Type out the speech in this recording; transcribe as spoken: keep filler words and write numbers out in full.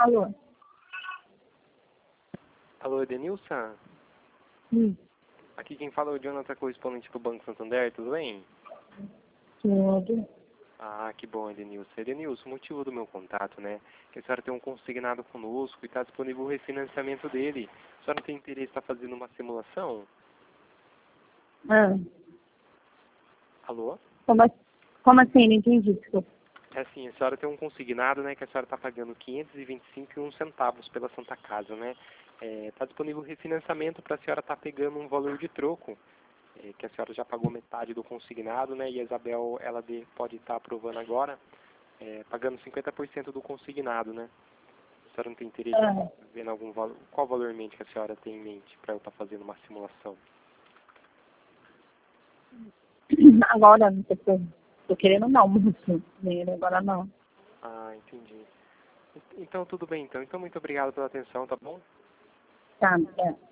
Alô? Alô, Edenilson? Hum. Aqui quem fala é o Jonathan, correspondente do Banco Santander, tudo bem? Tudo. Ah, que bom, Edenilson. Edenilson, o motivo do meu contato, né? Que a senhora tem um consignado conosco e está disponível o refinanciamento dele. A senhora tem interesse em estar fazendo uma simulação? Ah, Alô? como, assim- como assim? Não entendi, desculpa. É assim, a senhora tem um consignado, né, que a senhora está pagando quinhentos e vinte e cinco e um centavos pela Santa Casa, né? Está disponível o refinanciamento para a senhora estar pegando um valor de troco, é, que a senhora já pagou metade do consignado, né? E a Isabel, ela de, pode estar aprovando agora, é, pagando cinquenta por cento do consignado, né? A senhora não tem interesse Ah, em ver algum valor? Qual valor em mente que a senhora tem em mente para eu estar fazendo uma simulação? agora, não sei se eu tô querendo não, muito dinheiro, agora não. Ah, entendi. Então tudo bem, então. Então muito obrigado pela atenção, tá bom? Tá, é.